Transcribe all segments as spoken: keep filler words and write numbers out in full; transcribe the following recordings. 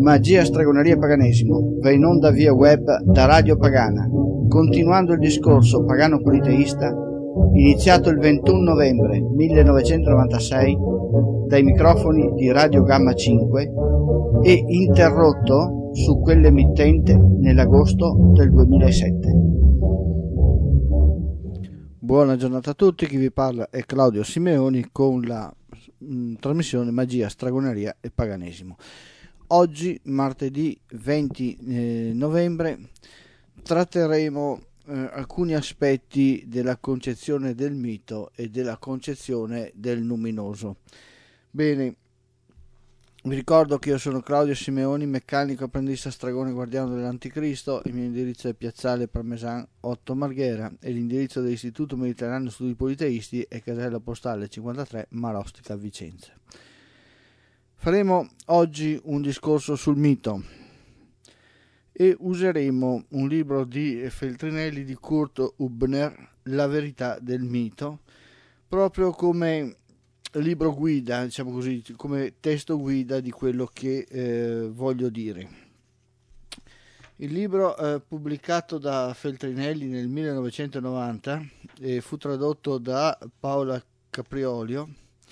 Magia, stregoneria e paganesimo va in onda via web da Radio Pagana, continuando il discorso pagano-politeista iniziato il ventuno novembre millenovecentonovantasei dai microfoni di Radio Gamma cinque e interrotto su quell'emittente nell'agosto del duemilasette. Buona giornata a tutti, chi vi parla è Claudio Simeoni con la mh, trasmissione Magia, Stregoneria e Paganesimo. Oggi, martedì venti eh, novembre, tratteremo eh, alcuni aspetti della concezione del mito e della concezione del luminoso. Bene, vi ricordo che io sono Claudio Simeoni, meccanico, apprendista, stregone, guardiano dell'Anticristo. Il mio indirizzo è Piazzale Parmesan otto Marghera e l'indirizzo dell'Istituto Mediterraneo Studi Politeisti è casella postale cinquantatré Marostica Vicenza. Faremo oggi un discorso sul mito e useremo un libro di Feltrinelli di Kurt Hübner, La verità del mito, proprio come libro guida, diciamo così, come testo guida di quello che eh, voglio dire. Il libro eh, pubblicato da Feltrinelli nel millenovecentonovanta e fu tradotto da Paola Capriolio.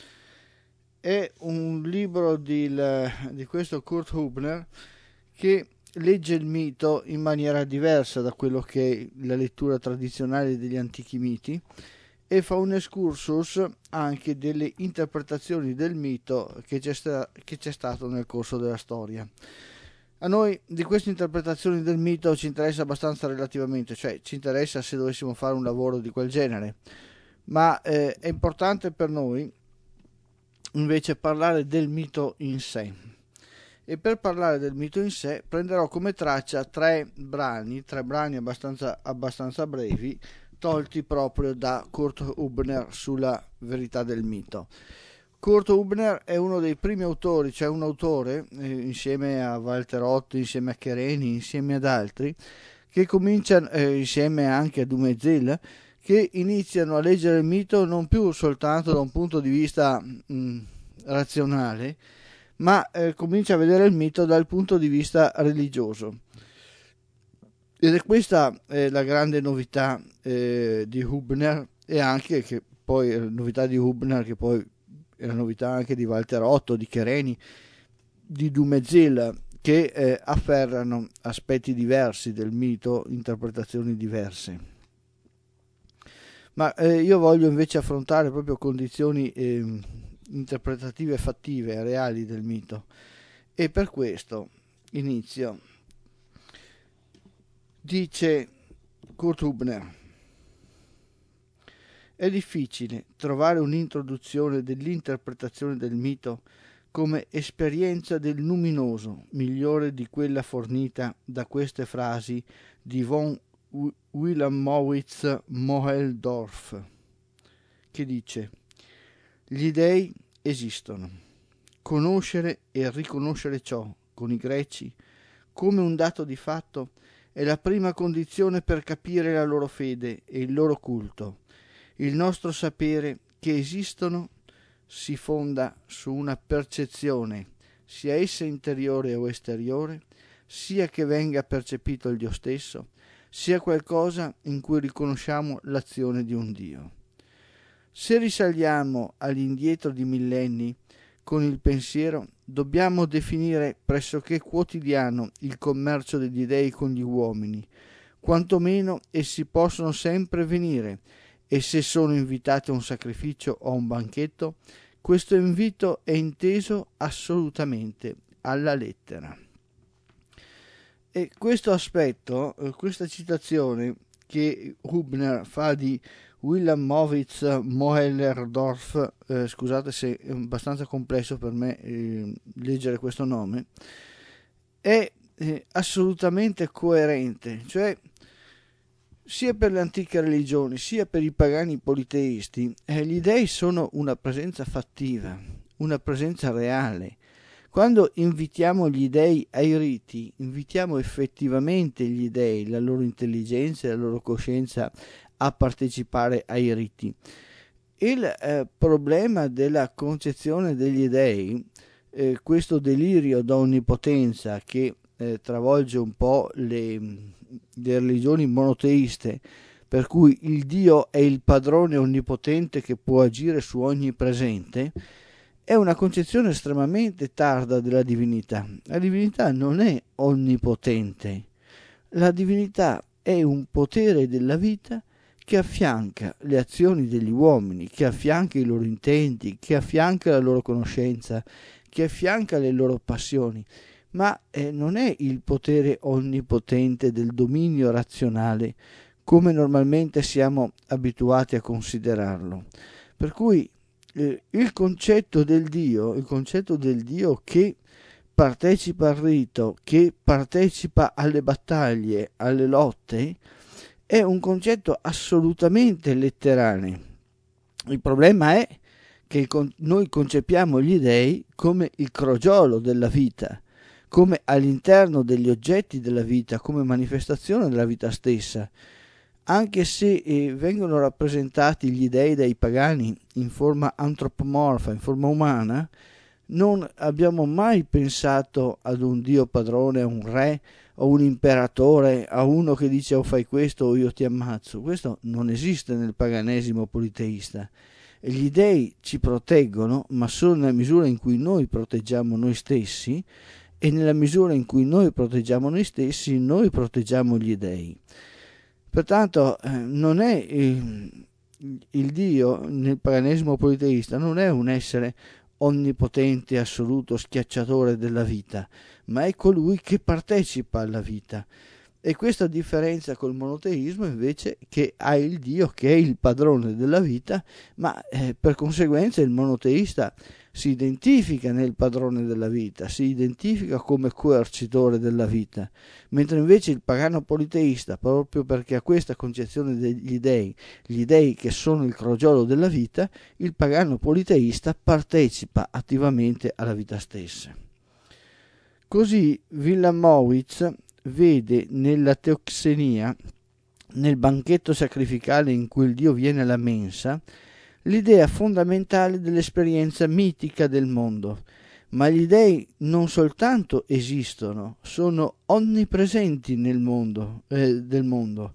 È un libro di, di questo Kurt Hübner che legge il mito in maniera diversa da quello che è la lettura tradizionale degli antichi miti e fa un excursus anche delle interpretazioni del mito che c'è, sta, che c'è stato nel corso della storia. A noi di queste interpretazioni del mito ci interessa abbastanza relativamente, cioè ci interessa se dovessimo fare un lavoro di quel genere, ma eh, è importante per noi invece parlare del mito in sé. E per parlare del mito in sé prenderò come traccia tre brani, tre brani abbastanza, abbastanza brevi, tolti proprio da Kurt Hübner sulla verità del mito. Kurt Hübner è uno dei primi autori, cioè un autore, eh, insieme a Walter Otto, insieme a Chereni, insieme ad altri, che cominciano, eh, insieme anche a Dumézil, che iniziano a leggere il mito non più soltanto da un punto di vista mh, razionale, ma eh, comincia a vedere il mito dal punto di vista religioso. Ed è questa eh, la grande novità eh, di Hübner, e anche che poi la novità di Hübner, che poi è la novità anche di Walter Otto, di Chereni, di Dumézil, che eh, afferrano aspetti diversi del mito, interpretazioni diverse. Ma eh, io voglio invece affrontare proprio condizioni eh, interpretative fattive, reali del mito, e per questo inizio. Dice Kurt Hübner: è difficile trovare un'introduzione dell'interpretazione del mito come esperienza del luminoso migliore di quella fornita da queste frasi di von Wilhelmowitz Moheldorf, che dice: gli dei esistono. Conoscere e riconoscere ciò con i greci come un dato di fatto è la prima condizione per capire la loro fede e il loro culto. Il nostro sapere che esistono si fonda su una percezione, sia essa interiore o esteriore, sia che venga percepito il Dio stesso, sia qualcosa in cui riconosciamo l'azione di un Dio. Se risaliamo all'indietro di millenni con il pensiero, dobbiamo definire pressoché quotidiano il commercio degli dei con gli uomini, quantomeno essi possono sempre venire, e se sono invitati a un sacrificio o a un banchetto, questo invito è inteso assolutamente alla lettera. E questo aspetto, questa citazione che Hübner fa di Wilhelmowitz Moheldorf, eh, scusate se è abbastanza complesso per me eh, leggere questo nome, è eh, assolutamente coerente, cioè sia per le antiche religioni sia per i pagani politeisti eh, gli dei sono una presenza fattiva, una presenza reale. Quando invitiamo gli dei ai riti, invitiamo effettivamente gli dei, la loro intelligenza e la loro coscienza a partecipare ai riti. Il eh, problema della concezione degli dei eh, questo delirio da onnipotenza che eh, travolge un po' le, le religioni monoteiste, per cui il Dio è il padrone onnipotente che può agire su ogni presente, è una concezione estremamente tarda della divinità. La divinità non è onnipotente, la divinità è un potere della vita che affianca le azioni degli uomini, che affianca i loro intenti, che affianca la loro conoscenza, che affianca le loro passioni, ma eh, non è il potere onnipotente del dominio razionale come normalmente siamo abituati a considerarlo. Per cui eh, il concetto del Dio, il concetto del Dio che partecipa al rito, che partecipa alle battaglie, alle lotte, è un concetto assolutamente letterale. Il problema è che noi concepiamo gli dei come il crogiolo della vita, come all'interno degli oggetti della vita, come manifestazione della vita stessa. Anche se eh, vengono rappresentati gli dei dai pagani in forma antropomorfa, in forma umana, non abbiamo mai pensato ad un Dio padrone, a un re, a un imperatore, a uno che dice o fai questo o io ti ammazzo. Questo non esiste nel paganesimo politeista. Gli dei ci proteggono, ma solo nella misura in cui noi proteggiamo noi stessi, e nella misura in cui noi proteggiamo noi stessi, noi proteggiamo gli dei. Pertanto eh, non è il, il Dio nel paganesimo politeista non è un essere onnipotente, assoluto, schiacciatore della vita, ma è colui che partecipa alla vita. E questa differenza col monoteismo invece, che ha il Dio che è il padrone della vita, ma eh, per conseguenza il monoteista si identifica nel padrone della vita, si identifica come coercitore della vita, mentre invece il pagano politeista, proprio perché ha questa concezione degli dei, gli dei che sono il crogiolo della vita, il pagano politeista partecipa attivamente alla vita stessa. Così Wilamowitz vede nella teoxenia, nel banchetto sacrificale in cui il Dio viene alla mensa, l'idea fondamentale dell'esperienza mitica del mondo. Ma gli dei non soltanto esistono, sono onnipresenti nel mondo, eh, del mondo.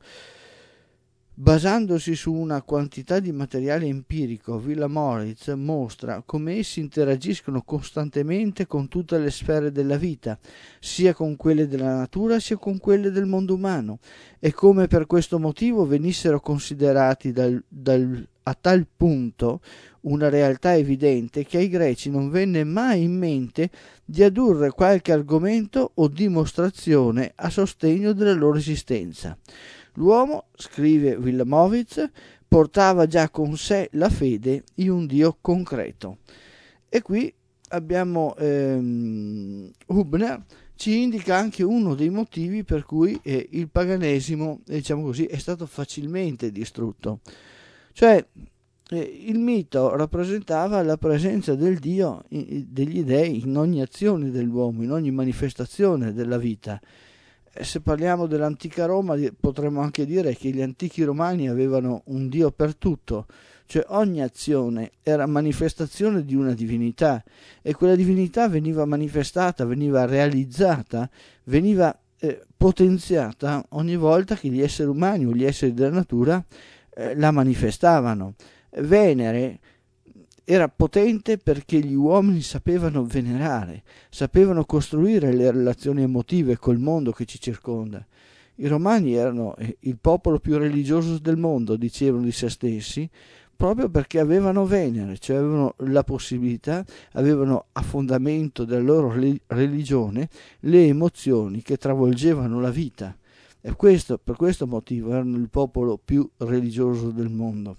Basandosi su una quantità di materiale empirico, Wilamowitz mostra come essi interagiscono costantemente con tutte le sfere della vita, sia con quelle della natura sia con quelle del mondo umano, e come per questo motivo venissero considerati dal, dal, a tal punto una realtà evidente che ai greci non venne mai in mente di addurre qualche argomento o dimostrazione a sostegno della loro esistenza. L'uomo, scrive Wilamowitz, portava già con sé la fede in un Dio concreto. E qui abbiamo ehm, Hübner ci indica anche uno dei motivi per cui eh, il paganesimo, diciamo così, è stato facilmente distrutto. Cioè, eh, il mito rappresentava la presenza del Dio, in, degli dei, in ogni azione dell'uomo, in ogni manifestazione della vita. Se parliamo dell'antica Roma potremmo anche dire che gli antichi romani avevano un Dio per tutto, cioè ogni azione era manifestazione di una divinità e quella divinità veniva manifestata, veniva realizzata, veniva eh, potenziata ogni volta che gli esseri umani o gli esseri della natura eh, la manifestavano. Venere era potente perché gli uomini sapevano venerare, sapevano costruire le relazioni emotive col mondo che ci circonda. I romani erano il popolo più religioso del mondo, dicevano di se stessi, proprio perché avevano Venere, cioè avevano la possibilità, avevano a fondamento della loro religione le emozioni che travolgevano la vita. E questo, per questo motivo erano il popolo più religioso del mondo.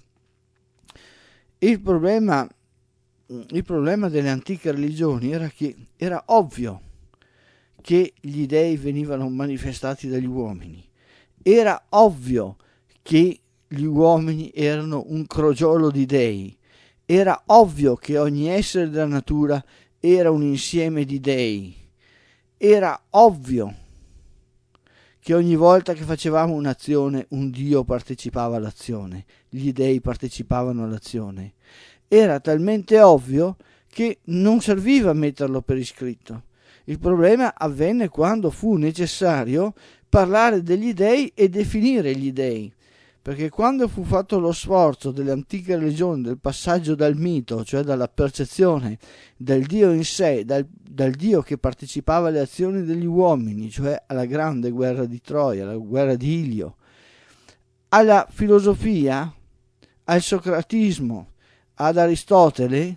Il problema Il problema delle antiche religioni era che era ovvio che gli dei venivano manifestati dagli uomini, era ovvio che gli uomini erano un crogiolo di dei, era ovvio che ogni essere della natura era un insieme di dei, era ovvio che ogni volta che facevamo un'azione un Dio partecipava all'azione, gli dei partecipavano all'azione. Era talmente ovvio che non serviva metterlo per iscritto. Il problema avvenne quando fu necessario parlare degli dei e definire gli dei, perché quando fu fatto lo sforzo delle antiche religioni del passaggio dal mito, cioè dalla percezione del Dio in sé, dal, dal Dio che partecipava alle azioni degli uomini, cioè alla grande guerra di Troia, alla guerra di Ilio, alla filosofia, al socratismo, ad Aristotele,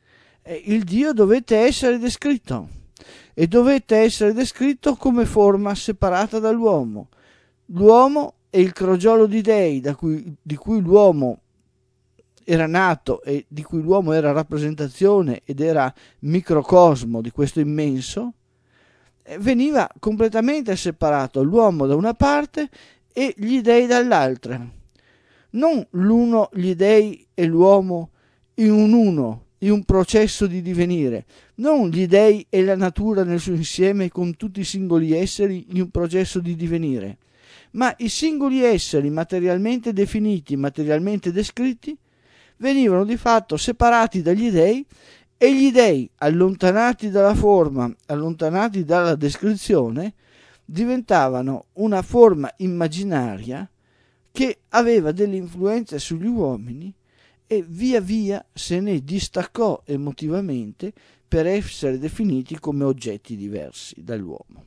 il Dio dovette essere descritto e dovette essere descritto come forma separata dall'uomo. L'uomo è il crogiolo di dei da cui, di cui l'uomo era nato e di cui l'uomo era rappresentazione ed era microcosmo di questo immenso. Veniva completamente separato l'uomo da una parte e gli dei dall'altra, non l'uno, gli dei e l'uomo in un uno, in un processo di divenire, non gli dei e la natura nel suo insieme con tutti i singoli esseri in un processo di divenire, ma i singoli esseri materialmente definiti, materialmente descritti, venivano di fatto separati dagli dei e gli dei, allontanati dalla forma, allontanati dalla descrizione, diventavano una forma immaginaria che aveva delle influenze sugli uomini e via via se ne distaccò emotivamente per essere definiti come oggetti diversi dall'uomo.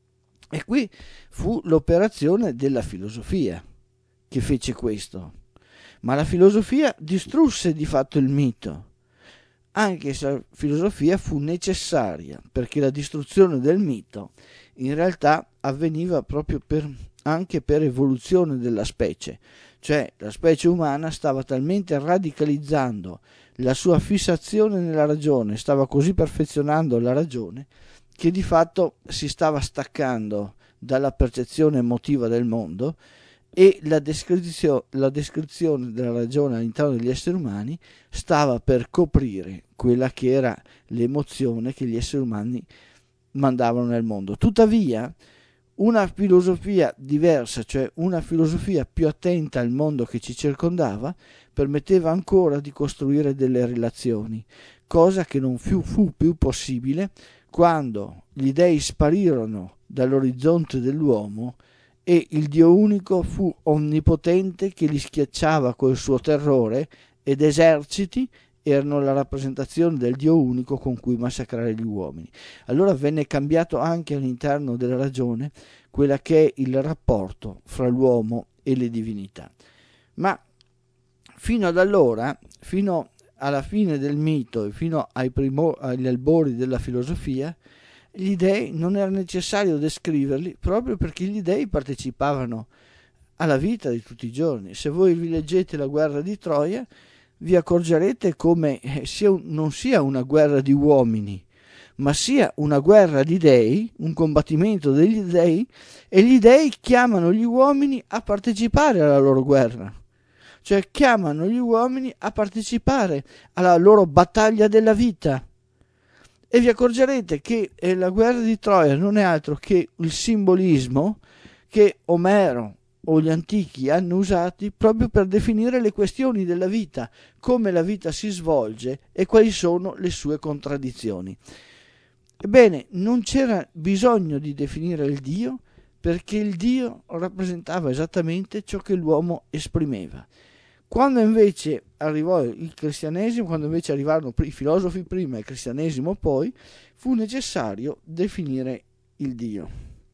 E qui fu l'operazione della filosofia che fece questo. Ma la filosofia distrusse di fatto il mito, anche se la filosofia fu necessaria, perché la distruzione del mito in realtà avveniva proprio per, anche per evoluzione della specie, cioè la specie umana stava talmente radicalizzando la sua fissazione nella ragione, stava così perfezionando la ragione, che di fatto si stava staccando dalla percezione emotiva del mondo e la, descrizio- la descrizione della ragione all'interno degli esseri umani stava per coprire quella che era l'emozione che gli esseri umani mandavano nel mondo. Tuttavia, una filosofia diversa, cioè una filosofia più attenta al mondo che ci circondava, permetteva ancora di costruire delle relazioni, cosa che non fu, fu più possibile quando gli dei sparirono dall'orizzonte dell'uomo e il Dio unico fu onnipotente che li schiacciava col suo terrore ed eserciti erano la rappresentazione del Dio unico con cui massacrare gli uomini. Allora venne cambiato anche all'interno della ragione quella che è il rapporto fra l'uomo e le divinità. Ma fino ad allora, fino alla fine del mito e fino ai primo, agli albori della filosofia, gli dei non era necessario descriverli proprio perché gli dei partecipavano alla vita di tutti i giorni. Se voi vi leggete la guerra di Troia, vi accorgerete come sia un, non sia una guerra di uomini, ma sia una guerra di dei, un combattimento degli dei, e gli dei chiamano gli uomini a partecipare alla loro guerra, cioè chiamano gli uomini a partecipare alla loro battaglia della vita. E vi accorgerete che la guerra di Troia non è altro che il simbolismo che Omero o gli antichi hanno usati proprio per definire le questioni della vita, come la vita si svolge e quali sono le sue contraddizioni. Ebbene, non c'era bisogno di definire il Dio, perché il Dio rappresentava esattamente ciò che l'uomo esprimeva. Quando invece arrivò il cristianesimo, quando invece arrivarono i filosofi prima e il cristianesimo poi, fu necessario definire il Dio.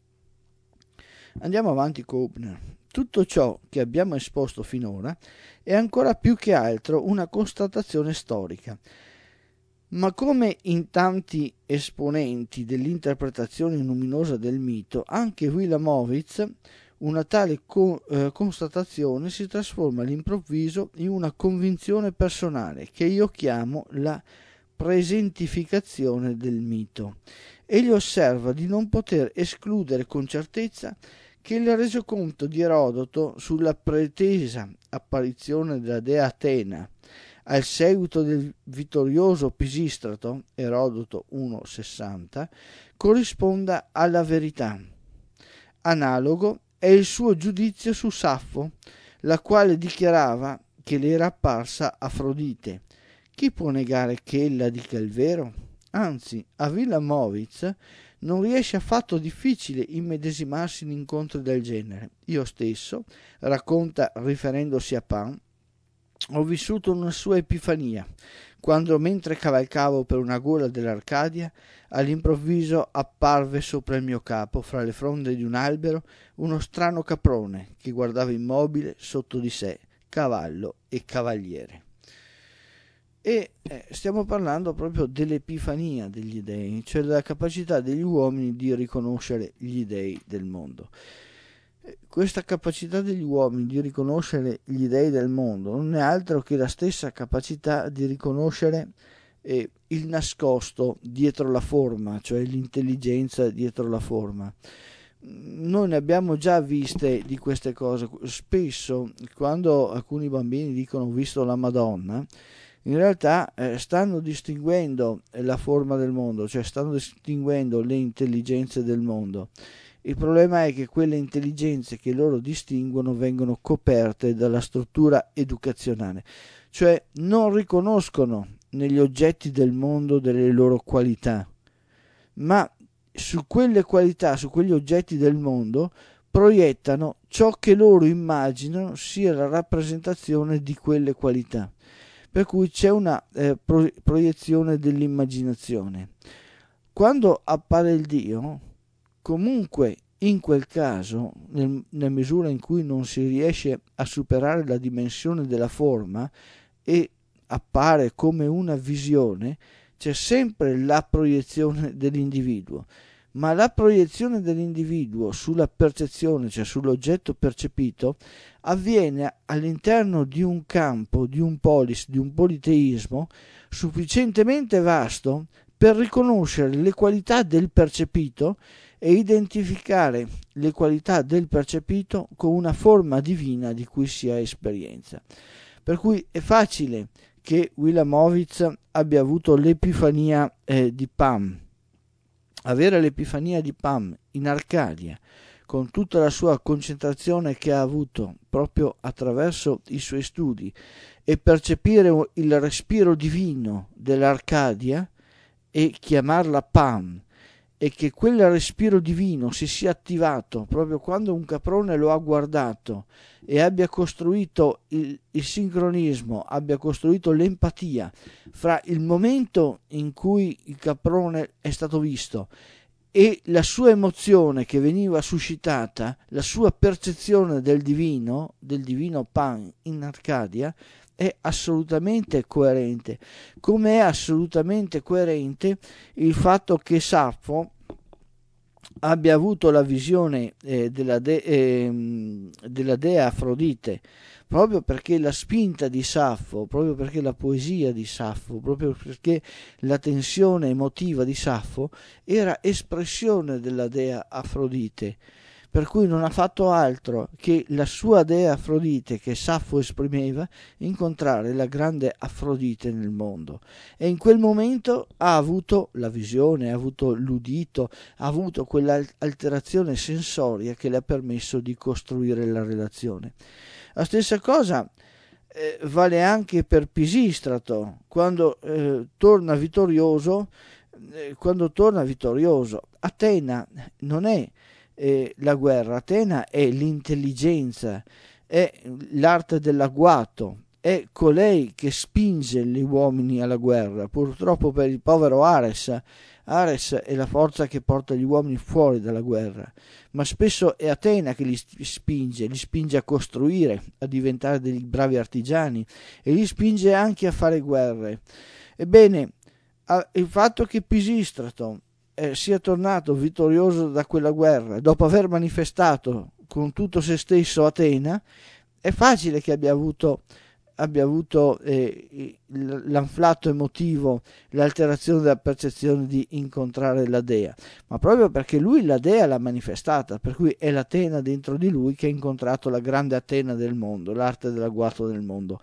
Andiamo avanti con Hübner. Tutto ciò che abbiamo esposto finora è ancora più che altro una constatazione storica, ma come in tanti esponenti dell'interpretazione luminosa del mito, anche Wilamowitz, una tale co- eh, constatazione si trasforma all'improvviso in una convinzione personale che io chiamo la presentificazione del mito. Egli osserva di non poter escludere con certezza che il resoconto di Erodoto sulla pretesa apparizione della dea Atena al seguito del vittorioso Pisistrato, Erodoto uno sessanta, corrisponda alla verità. Analogo è il suo giudizio su Saffo, la quale dichiarava che le era apparsa Afrodite, Chi può negare che ella dica il vero? Anzi, a Wilamowitz non riesce affatto difficile immedesimarsi in incontri del genere. Io stesso, racconta riferendosi a Pan, ho vissuto una sua epifania, quando mentre cavalcavo per una gola dell'Arcadia, all'improvviso apparve sopra il mio capo, fra le fronde di un albero, uno strano caprone che guardava immobile sotto di sé, cavallo e cavaliere. E eh, stiamo parlando proprio dell'epifania degli dei, cioè della capacità degli uomini di riconoscere gli dei del mondo. Questa capacità degli uomini di riconoscere gli dei del mondo non è altro che la stessa capacità di riconoscere eh, il nascosto dietro la forma, cioè l'intelligenza dietro la forma. Noi ne abbiamo già viste di queste cose. Spesso quando alcuni bambini dicono ho visto la Madonna, in realtà eh, stanno distinguendo la forma del mondo, cioè stanno distinguendo le intelligenze del mondo. Il problema è che quelle intelligenze che loro distinguono vengono coperte dalla struttura educazionale, cioè non riconoscono negli oggetti del mondo delle loro qualità, ma su quelle qualità, su quegli oggetti del mondo, proiettano ciò che loro immaginano sia la rappresentazione di quelle qualità. Per cui c'è una eh, pro- proiezione dell'immaginazione. Quando appare il Dio, comunque in quel caso, nel, nella misura in cui non si riesce a superare la dimensione della forma e appare come una visione, c'è sempre la proiezione dell'individuo, ma la proiezione dell'individuo sulla percezione, cioè sull'oggetto percepito, avviene all'interno di un campo, di un polis, di un politeismo sufficientemente vasto per riconoscere le qualità del percepito e identificare le qualità del percepito con una forma divina di cui si ha esperienza. Per cui è facile che Wilamowitz abbia avuto l'epifania eh, di Pan. Avere l'epifania di Pan in Arcadia, con tutta la sua concentrazione che ha avuto proprio attraverso i suoi studi, e percepire il respiro divino dell'Arcadia e chiamarla Pan, e che quel respiro divino si sia attivato proprio quando un caprone lo ha guardato e abbia costruito il, il sincronismo, abbia costruito l'empatia fra il momento in cui il caprone è stato visto e la sua emozione che veniva suscitata, la sua percezione del divino, del divino Pan in Arcadia, è assolutamente coerente, come è assolutamente coerente il fatto che Saffo abbia avuto la visione eh, della, de, eh, della dea Afrodite, proprio perché la spinta di Saffo, proprio perché la poesia di Saffo, proprio perché la tensione emotiva di Saffo era espressione della dea Afrodite, per cui non ha fatto altro che la sua dea Afrodite che Saffo esprimeva incontrare la grande Afrodite nel mondo, e in quel momento ha avuto la visione, ha avuto l'udito, ha avuto quell'alterazione sensoria che le ha permesso di costruire la relazione. La stessa cosa eh, vale anche per Pisistrato, quando eh, torna vittorioso, eh, quando torna vittorioso. Atena non è Eh, la guerra, Atena è l'intelligenza, è l'arte dell'agguato, è colei che spinge gli uomini alla guerra. Purtroppo per il povero Ares, Ares è la forza che porta gli uomini fuori dalla guerra, ma spesso è Atena che li spinge, li spinge a costruire, a diventare dei bravi artigiani e li spinge anche a fare guerre. Ebbene, il fatto che Pisistrato Eh, sia tornato vittorioso da quella guerra dopo aver manifestato con tutto se stesso Atena, è facile che abbia avuto, abbia avuto eh, l'anflatto emotivo, l'alterazione della percezione di incontrare la dea, ma proprio perché lui la dea l'ha manifestata, per cui è l'Atena dentro di lui che ha incontrato la grande Atena del mondo, l'arte dell'agguato del mondo.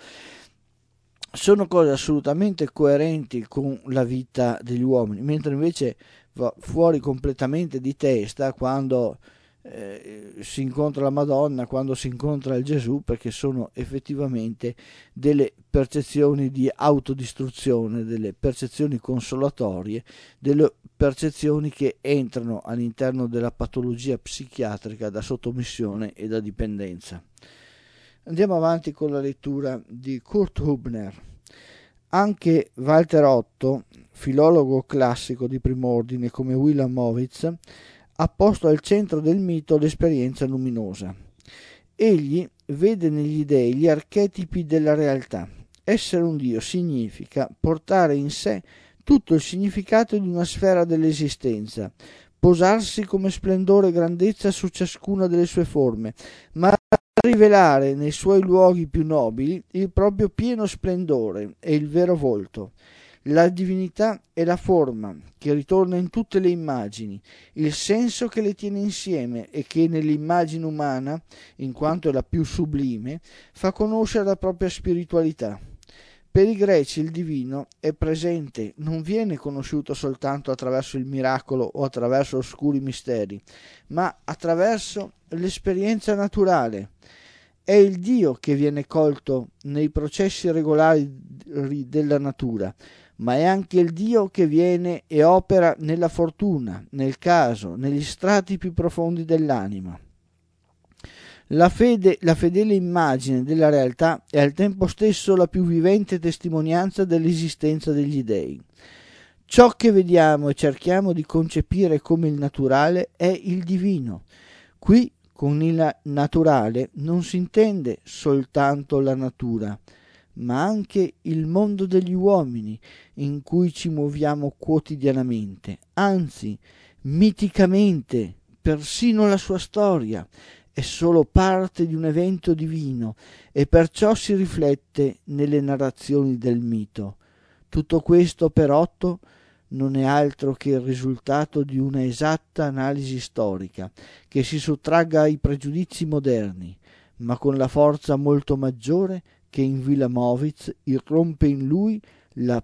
Sono cose assolutamente coerenti con la vita degli uomini, mentre invece va fuori completamente di testa quando eh, si incontra la Madonna, quando si incontra il Gesù, perché sono effettivamente delle percezioni di autodistruzione, delle percezioni consolatorie, delle percezioni che entrano all'interno della patologia psichiatrica da sottomissione e da dipendenza. Andiamo avanti con la lettura di Kurt Hübner. Anche Walter Otto, filologo classico di prim'ordine come Wilhelm Mowitz, ha posto al centro del mito l'esperienza luminosa. Egli vede negli dei gli archetipi della realtà. Essere un dio significa portare in sé tutto il significato di una sfera dell'esistenza, posarsi come splendore e grandezza su ciascuna delle sue forme, ma rivelare nei suoi luoghi più nobili il proprio pieno splendore e il vero volto. La divinità è la forma che ritorna in tutte le immagini, il senso che le tiene insieme e che nell'immagine umana, in quanto è la più sublime, fa conoscere la propria spiritualità. Per i greci il divino è presente, non viene conosciuto soltanto attraverso il miracolo o attraverso oscuri misteri, ma attraverso l'esperienza naturale. È il Dio che viene colto nei processi regolari della natura, ma è anche il Dio che viene e opera nella fortuna, nel caso, negli strati più profondi dell'anima. La fede, la fedele immagine della realtà è al tempo stesso la più vivente testimonianza dell'esistenza degli dei. Ciò che vediamo e cerchiamo di concepire come il naturale è il divino. Qui, con il naturale, non si intende soltanto la natura, ma anche il mondo degli uomini in cui ci muoviamo quotidianamente, anzi, miticamente, persino la sua storia è solo parte di un evento divino e perciò si riflette nelle narrazioni del mito. Tutto questo per Otto non è altro che il risultato di una esatta analisi storica che si sottragga ai pregiudizi moderni, ma con la forza molto maggiore che in Wilhelm Mowitz irrompe in lui la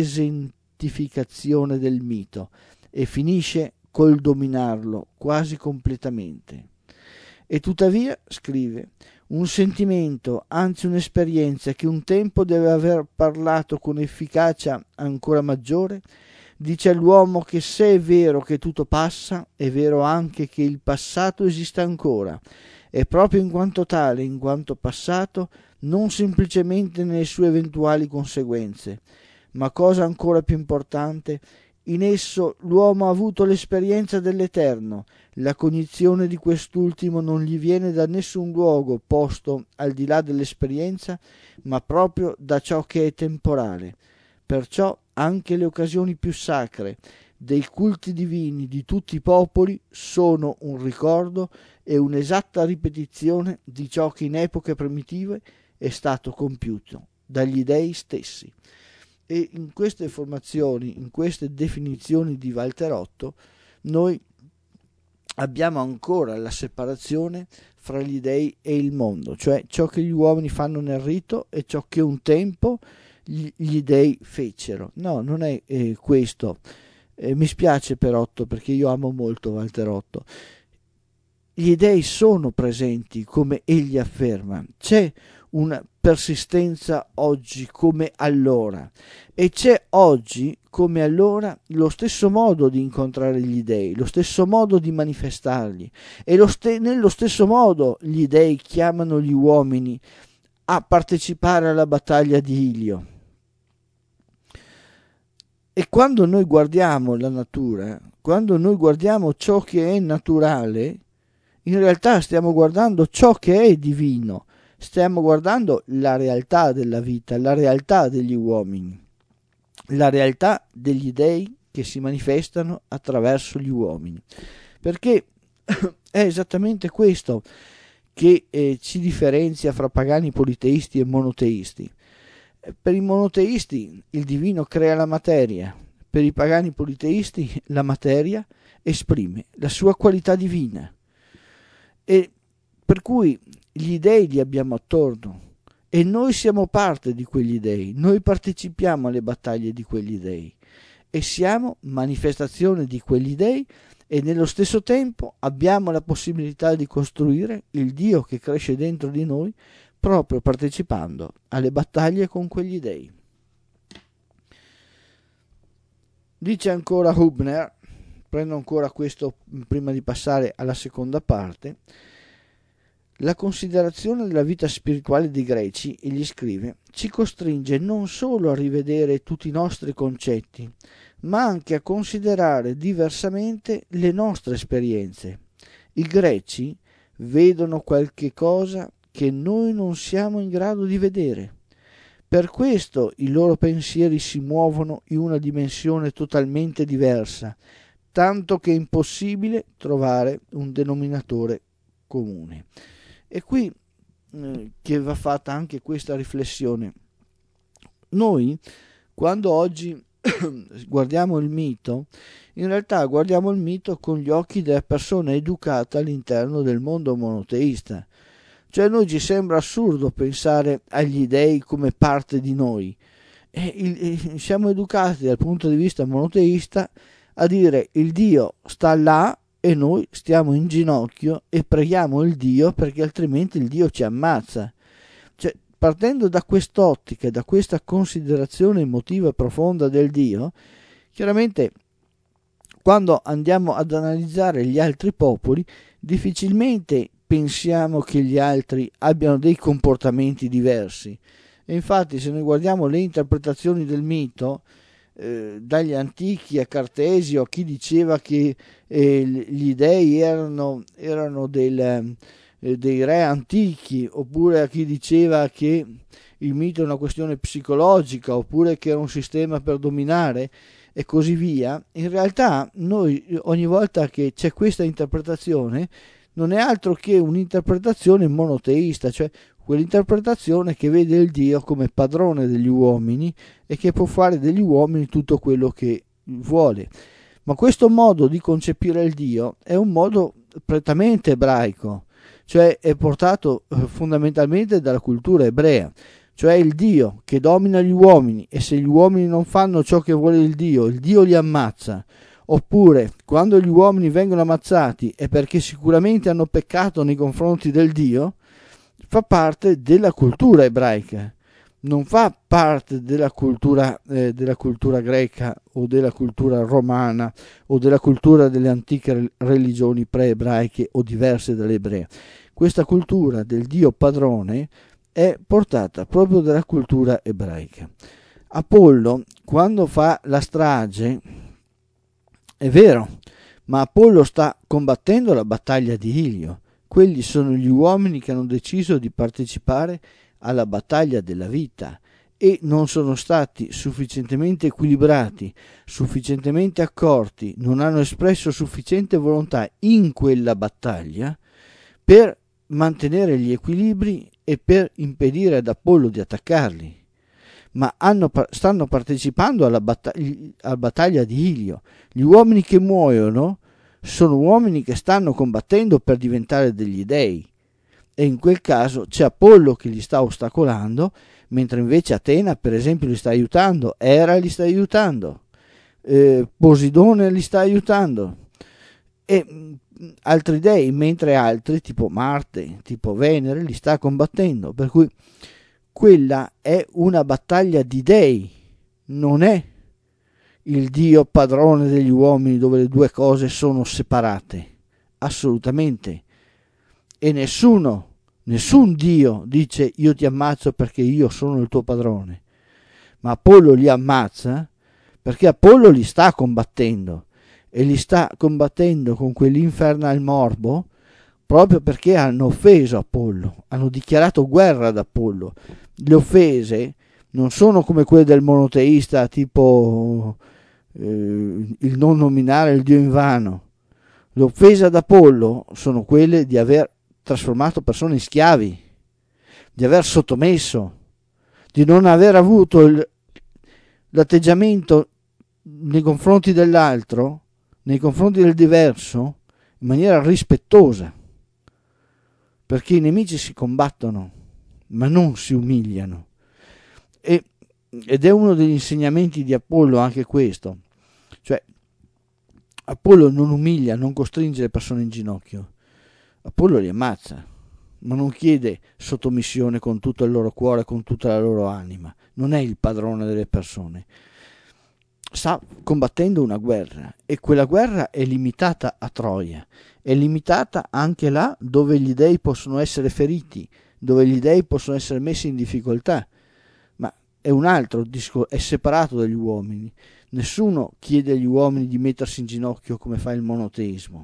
presentificazione del mito e finisce col dominarlo quasi completamente. E tuttavia, scrive, un sentimento, anzi un'esperienza che un tempo deve aver parlato con efficacia ancora maggiore, dice all'uomo che se è vero che tutto passa, è vero anche che il passato esiste ancora, e proprio in quanto tale, in quanto passato, non semplicemente nelle sue eventuali conseguenze, ma cosa ancora più importante, in esso l'uomo ha avuto l'esperienza dell'eterno, la cognizione di quest'ultimo non gli viene da nessun luogo posto al di là dell'esperienza, ma proprio da ciò che è temporale. Perciò anche le occasioni più sacre dei culti divini di tutti i popoli sono un ricordo e un'esatta ripetizione di ciò che in epoche primitive è stato compiuto dagli dei stessi. E in queste informazioni, in queste definizioni di Walter Otto, noi abbiamo ancora la separazione fra gli dei e il mondo, cioè ciò che gli uomini fanno nel rito e ciò che un tempo gli, gli dei fecero. No, non è eh, questo. Eh, mi spiace per Otto, perché io amo molto Walter Otto. Gli dei sono presenti, come egli afferma. C'è una persistenza oggi come allora, e c'è oggi come allora lo stesso modo di incontrare gli dei, lo stesso modo di manifestarli, e lo ste- nello stesso modo gli dei chiamano gli uomini a partecipare alla battaglia di Ilio. E quando noi guardiamo la natura, quando noi guardiamo ciò che è naturale, in realtà stiamo guardando ciò che è divino, stiamo guardando la realtà della vita, la realtà degli uomini, la realtà degli dei che si manifestano attraverso gli uomini, perché è esattamente questo che eh, ci differenzia fra pagani politeisti e monoteisti. Per i monoteisti il divino crea la materia, per i pagani politeisti la materia esprime la sua qualità divina, e per cui gli dei li abbiamo attorno e noi siamo parte di quegli dei, noi partecipiamo alle battaglie di quegli dei e siamo manifestazione di quegli dei e nello stesso tempo abbiamo la possibilità di costruire il Dio che cresce dentro di noi proprio partecipando alle battaglie con quegli dei. Dice ancora Hübner, prendo ancora questo prima di passare alla seconda parte, la considerazione della vita spirituale dei greci, egli scrive, ci costringe non solo a rivedere tutti i nostri concetti, ma anche a considerare diversamente le nostre esperienze. I greci vedono qualche cosa che noi non siamo in grado di vedere. Per questo i loro pensieri si muovono in una dimensione totalmente diversa, tanto che è impossibile trovare un denominatore comune. E qui eh, che va fatta anche questa riflessione. Noi, quando oggi guardiamo il mito, in realtà guardiamo il mito con gli occhi della persona educata all'interno del mondo monoteista. Cioè a noi ci sembra assurdo pensare agli dei come parte di noi. E il, e siamo educati dal punto di vista monoteista a dire il Dio sta là e noi stiamo in ginocchio e preghiamo il Dio perché altrimenti il Dio ci ammazza. Cioè, partendo da quest'ottica e da questa considerazione emotiva profonda del Dio, chiaramente quando andiamo ad analizzare gli altri popoli difficilmente pensiamo che gli altri abbiano dei comportamenti diversi. E infatti se noi guardiamo le interpretazioni del mito, eh, dagli antichi a Cartesio, a chi diceva che eh, gli dei erano, erano del, eh, dei re antichi, oppure a chi diceva che il mito è una questione psicologica, oppure che era un sistema per dominare, e così via, in realtà noi ogni volta che c'è questa interpretazione non è altro che un'interpretazione monoteista, cioè quell'interpretazione che vede il Dio come padrone degli uomini e che può fare degli uomini tutto quello che vuole. Ma questo modo di concepire il Dio è un modo prettamente ebraico, cioè è portato fondamentalmente dalla cultura ebrea, cioè il Dio che domina gli uomini e se gli uomini non fanno ciò che vuole il Dio, il Dio li ammazza. Oppure quando gli uomini vengono ammazzati è perché sicuramente hanno peccato nei confronti del Dio, fa parte della cultura ebraica, non fa parte della cultura, eh, della cultura greca o della cultura romana o della cultura delle antiche religioni pre-ebraiche o diverse dall'ebrea. Questa cultura del Dio padrone è portata proprio dalla cultura ebraica. Apollo, quando fa la strage, è vero, ma Apollo sta combattendo la battaglia di Ilio. Quelli sono gli uomini che hanno deciso di partecipare alla battaglia della vita e non sono stati sufficientemente equilibrati, sufficientemente accorti, non hanno espresso sufficiente volontà in quella battaglia per mantenere gli equilibri e per impedire ad Apollo di attaccarli. Ma hanno, stanno partecipando alla battaglia, alla battaglia di Ilio. Gli uomini che muoiono sono uomini che stanno combattendo per diventare degli dei e in quel caso c'è Apollo che li sta ostacolando, mentre invece Atena per esempio li sta aiutando, Era li sta aiutando, eh, Posidone li sta aiutando e mh, altri dei, mentre altri tipo Marte, tipo Venere li sta combattendo, per cui quella è una battaglia di dei, non è il Dio padrone degli uomini dove le due cose sono separate, assolutamente. E nessuno, nessun Dio dice io ti ammazzo perché io sono il tuo padrone, ma Apollo li ammazza perché Apollo li sta combattendo e li sta combattendo con quell'infernal morbo proprio perché hanno offeso Apollo, hanno dichiarato guerra ad Apollo. Le offese non sono come quelle del monoteista, tipo eh, il non nominare il Dio invano. Le offese ad Apollo sono quelle di aver trasformato persone in schiavi, di aver sottomesso, di non aver avuto il, l'atteggiamento nei confronti dell'altro, nei confronti del diverso, in maniera rispettosa. Perché i nemici si combattono, ma non si umiliano. E, ed è uno degli insegnamenti di Apollo anche questo. Cioè, Apollo non umilia, non costringe le persone in ginocchio. Apollo li ammazza, ma non chiede sottomissione con tutto il loro cuore, con tutta la loro anima. Non è il padrone delle persone. Sta combattendo una guerra, e quella guerra è limitata a Troia, è limitata anche là dove gli dei possono essere feriti, dove gli dei possono essere messi in difficoltà, ma è un altro discorso, è separato dagli uomini. Nessuno chiede agli uomini di mettersi in ginocchio come fa il monoteismo.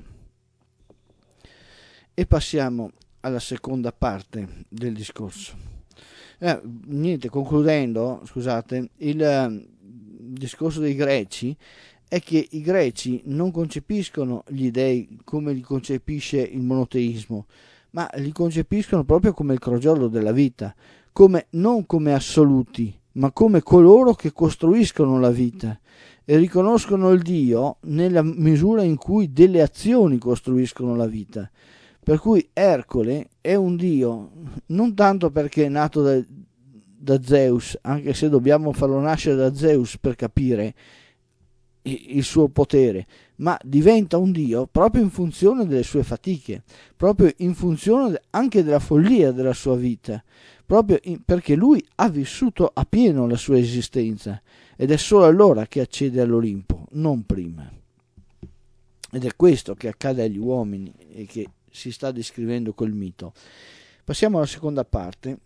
E passiamo alla seconda parte del discorso. Eh, niente, concludendo, scusate, il eh, discorso dei greci è che i greci non concepiscono gli dei come li concepisce il monoteismo, ma li concepiscono proprio come il crogiolo della vita, come, non come assoluti, ma come coloro che costruiscono la vita, e riconoscono il Dio nella misura in cui delle azioni costruiscono la vita. Per cui Ercole è un dio non tanto perché è nato da, da Zeus, anche se dobbiamo farlo nascere da Zeus per capire il suo potere, ma diventa un dio proprio in funzione delle sue fatiche, proprio in funzione anche della follia della sua vita, proprio in, perché lui ha vissuto a pieno la sua esistenza, ed è solo allora che accede all'Olimpo, non prima. Ed è questo che accade agli uomini e che si sta descrivendo col mito. Passiamo alla seconda parte.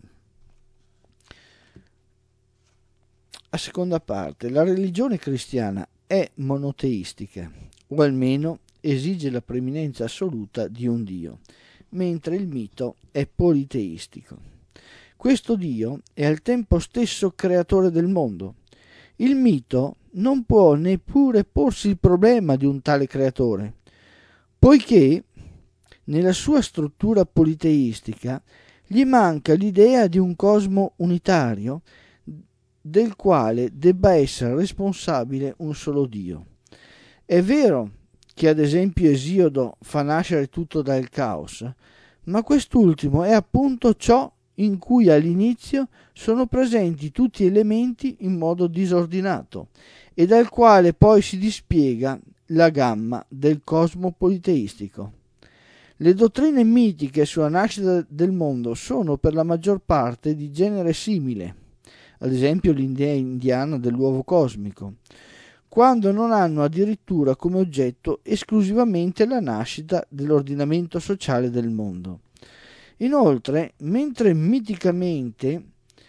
A seconda parte, la religione cristiana è monoteistica, o almeno esige la preeminenza assoluta di un Dio, mentre il mito è politeistico. Questo Dio è al tempo stesso creatore del mondo. Il mito non può neppure porsi il problema di un tale creatore, poiché nella sua struttura politeistica gli manca l'idea di un cosmo unitario del quale debba essere responsabile un solo Dio. È vero che ad esempio Esiodo fa nascere tutto dal caos, ma quest'ultimo è appunto ciò in cui all'inizio sono presenti tutti elementi in modo disordinato e dal quale poi si dispiega la gamma del cosmo politeistico. Le dottrine mitiche sulla nascita del mondo sono per la maggior parte di genere simile, ad esempio l'idea indiana dell'uovo cosmico, quando non hanno addirittura come oggetto esclusivamente la nascita dell'ordinamento sociale del mondo. Inoltre, mentre miticamente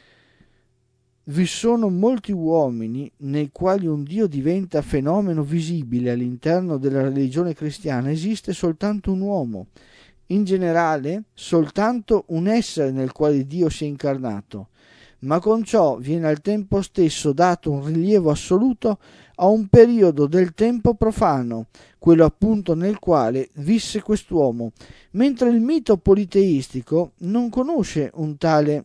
vi sono molti uomini nei quali un Dio diventa fenomeno visibile all'interno della religione cristiana, esiste soltanto un uomo, in generale soltanto un essere nel quale Dio si è incarnato, ma con ciò viene al tempo stesso dato un rilievo assoluto a un periodo del tempo profano, quello appunto nel quale visse quest'uomo, mentre il mito politeistico non conosce un tale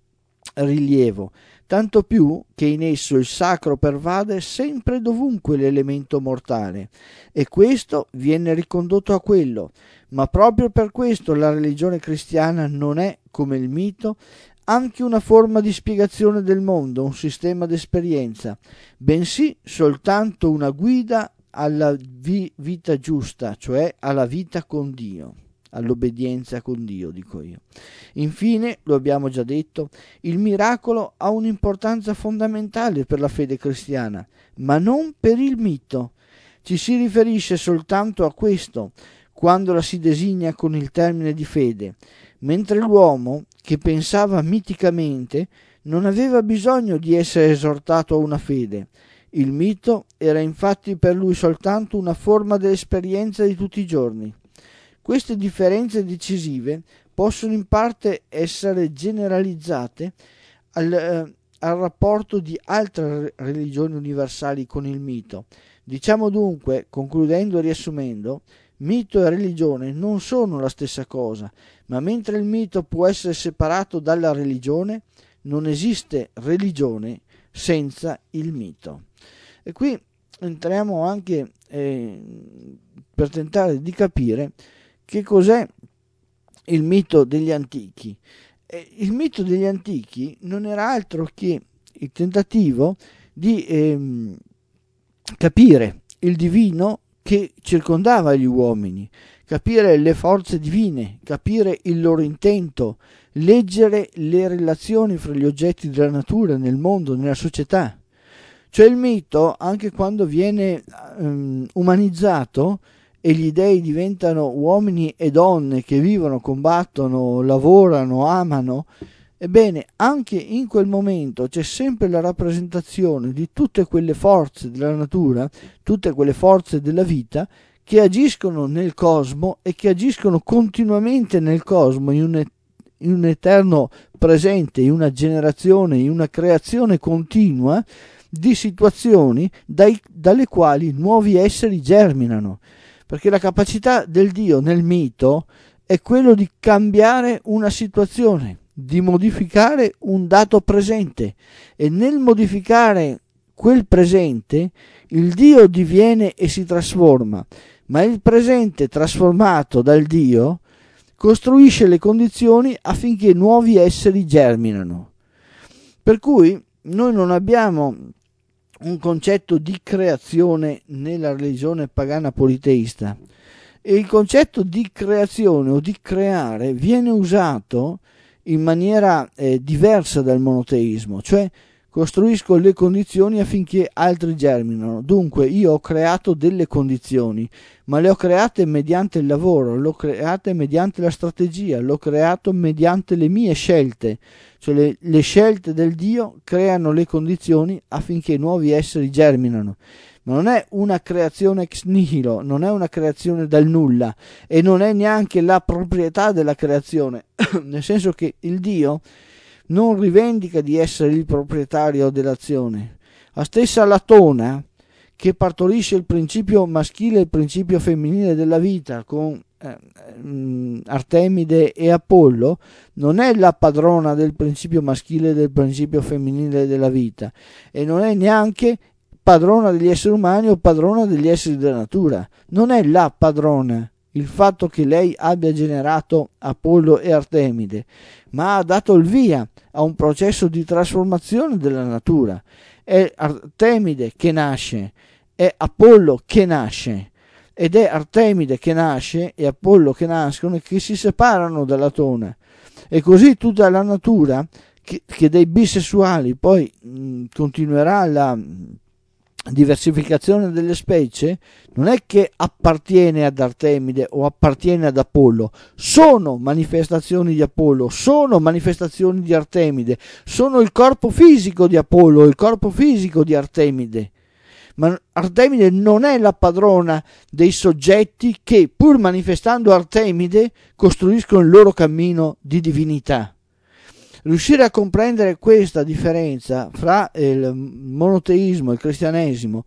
rilievo, tanto più che in esso il sacro pervade sempre e dovunque l'elemento mortale, e questo viene ricondotto a quello, ma proprio per questo la religione cristiana non è, come il mito, anche una forma di spiegazione del mondo, un sistema d'esperienza, bensì soltanto una guida alla vi- vita giusta, cioè alla vita con Dio, all'obbedienza con Dio, dico io. Infine, lo abbiamo già detto, il miracolo ha un'importanza fondamentale per la fede cristiana, ma non per il mito. Ci si riferisce soltanto a questo quando la si designa con il termine di fede, mentre l'uomo, che pensava miticamente, non aveva bisogno di essere esortato a una fede. Il mito era infatti per lui soltanto una forma dell'esperienza di tutti i giorni. Queste differenze decisive possono in parte essere generalizzate al, eh, al rapporto di altre religioni universali con il mito. Diciamo dunque, concludendo e riassumendo, mito e religione non sono la stessa cosa, ma mentre il mito può essere separato dalla religione, non esiste religione senza il mito. E qui entriamo anche eh, per tentare di capire che cos'è il mito degli antichi. Eh, il mito degli antichi non era altro che il tentativo di ehm, capire il divino che circondava gli uomini, capire le forze divine, capire il loro intento, leggere le relazioni fra gli oggetti della natura, nel mondo, nella società. Cioè il mito, anche quando viene um, umanizzato e gli dei diventano uomini e donne che vivono, combattono, lavorano, amano, ebbene anche in quel momento c'è sempre la rappresentazione di tutte quelle forze della natura, tutte quelle forze della vita che agiscono nel cosmo e che agiscono continuamente nel cosmo, in un, in un eterno presente, in una generazione, in una creazione continua di situazioni dai, dalle quali nuovi esseri germinano, perché la capacità del Dio nel mito è quello di cambiare una situazione, di modificare un dato presente, e nel modificare quel presente il Dio diviene e si trasforma, ma il presente trasformato dal Dio costruisce le condizioni affinché nuovi esseri germinano. Per cui noi non abbiamo un concetto di creazione nella religione pagana politeista, e il concetto di creazione o di creare viene usato in maniera eh, diversa dal monoteismo, cioè costruisco le condizioni affinché altri germinano. Dunque io ho creato delle condizioni, ma le ho create mediante il lavoro, le ho create mediante la strategia, l'ho creato mediante le mie scelte, cioè le, le scelte del Dio creano le condizioni affinché nuovi esseri germinano. Ma non è una creazione ex nihilo, non è una creazione dal nulla, e non è neanche la proprietà della creazione, nel senso che il Dio non rivendica di essere il proprietario dell'azione. La stessa Latona, che partorisce il principio maschile e il principio femminile della vita con eh, Artemide e Apollo, non è la padrona del principio maschile e del principio femminile della vita, e non è neanche padrona degli esseri umani o padrona degli esseri della natura. Non è la padrona il fatto che lei abbia generato Apollo e Artemide, ma ha dato il via a un processo di trasformazione della natura. È Artemide che nasce, è Apollo che nasce, ed è Artemide che nasce e Apollo che nascono e che si separano da Latona. E così tutta la natura, che, che dei bisessuali poi mh, continuerà la diversificazione delle specie, non è che appartiene ad Artemide o appartiene ad Apollo, sono manifestazioni di Apollo, sono manifestazioni di Artemide, sono il corpo fisico di Apollo, il corpo fisico di Artemide. Ma Artemide non è la padrona dei soggetti che, pur manifestando Artemide, costruiscono il loro cammino di divinità. Riuscire a comprendere questa differenza fra il monoteismo, il cristianesimo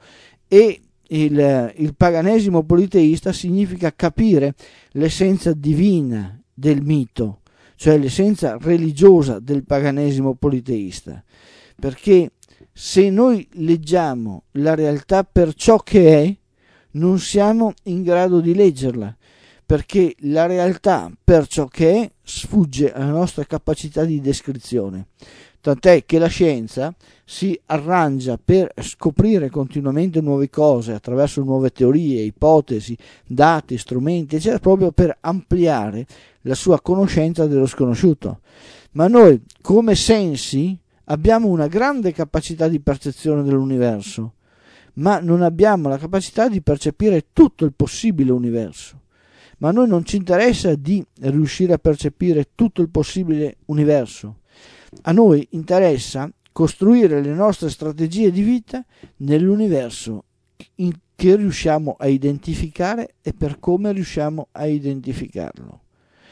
e il, il paganesimo politeista significa capire l'essenza divina del mito, cioè l'essenza religiosa del paganesimo politeista, perché se noi leggiamo la realtà per ciò che è, non siamo in grado di leggerla, perché la realtà per ciò che è sfugge alla nostra capacità di descrizione, tant'è che la scienza si arrangia per scoprire continuamente nuove cose attraverso nuove teorie, ipotesi, dati, strumenti, eccetera, proprio per ampliare la sua conoscenza dello sconosciuto. Ma noi come sensi abbiamo una grande capacità di percezione dell'universo, ma non abbiamo la capacità di percepire tutto il possibile universo. Ma a noi non ci interessa di riuscire a percepire tutto il possibile universo. A noi interessa costruire le nostre strategie di vita nell'universo in che riusciamo a identificare e per come riusciamo a identificarlo.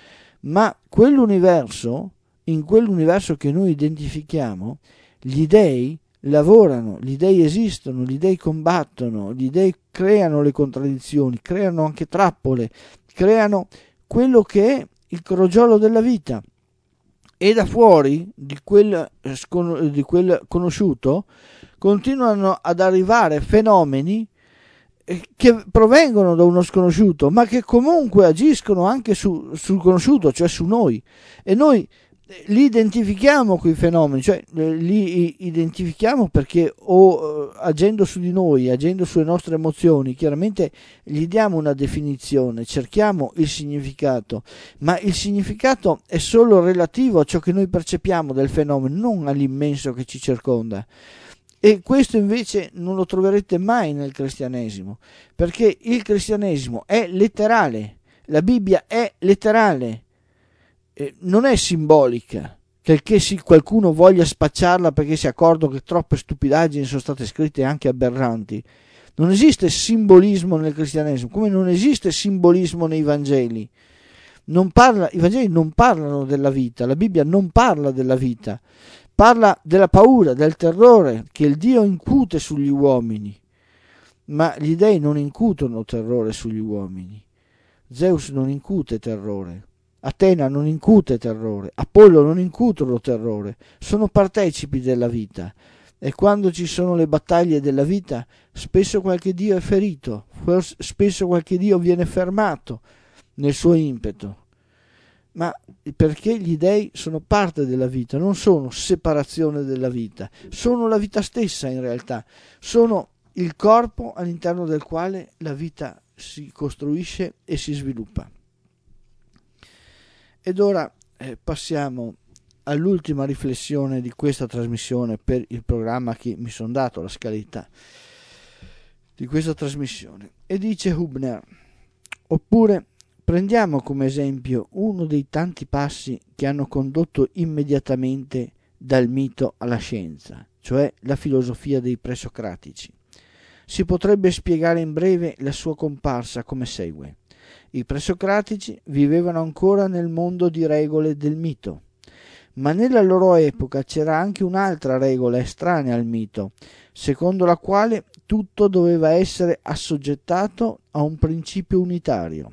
Ma quell'universo, in quell'universo che noi identifichiamo, gli dei lavorano, gli dei esistono, gli dei combattono, gli dei creano le contraddizioni, creano anche trappole, creano quello che è il crogiolo della vita, e da fuori di quel, di quel conosciuto continuano ad arrivare fenomeni che provengono da uno sconosciuto, ma che comunque agiscono anche su, sul conosciuto, cioè su noi, e noi li identifichiamo quei fenomeni, cioè li identifichiamo perché o agendo su di noi, agendo sulle nostre emozioni, chiaramente gli diamo una definizione, cerchiamo il significato, ma il significato è solo relativo a ciò che noi percepiamo del fenomeno, non all'immenso che ci circonda. E questo invece non lo troverete mai nel cristianesimo, perché il cristianesimo è letterale, la Bibbia è letterale, non è simbolica, che sì, qualcuno voglia spacciarla perché si è accorto che troppe stupidaggini sono state scritte anche aberranti. Non esiste simbolismo nel cristianesimo, come non esiste simbolismo nei Vangeli. Non parla, i Vangeli non parlano della vita, la Bibbia non parla della vita, parla della paura, del terrore che il Dio incute sugli uomini, ma gli dei non incutono terrore sugli uomini. Zeus non incute terrore. Atena non incute terrore, Apollo non incutono terrore, sono partecipi della vita, e quando ci sono le battaglie della vita spesso qualche dio è ferito, spesso qualche dio viene fermato nel suo impeto, ma perché gli dei sono parte della vita, non sono separazione della vita, sono la vita stessa in realtà, sono il corpo all'interno del quale la vita si costruisce e si sviluppa. Ed ora eh, passiamo all'ultima riflessione di questa trasmissione per il programma che mi sono dato, la scaletta di questa trasmissione. E dice Hübner, oppure prendiamo come esempio uno dei tanti passi che hanno condotto immediatamente dal mito alla scienza, cioè la filosofia dei presocratici. Si potrebbe spiegare in breve la sua comparsa come segue. I presocratici vivevano ancora nel mondo di regole del mito, ma nella loro epoca c'era anche un'altra regola estranea al mito, secondo la quale tutto doveva essere assoggettato a un principio unitario.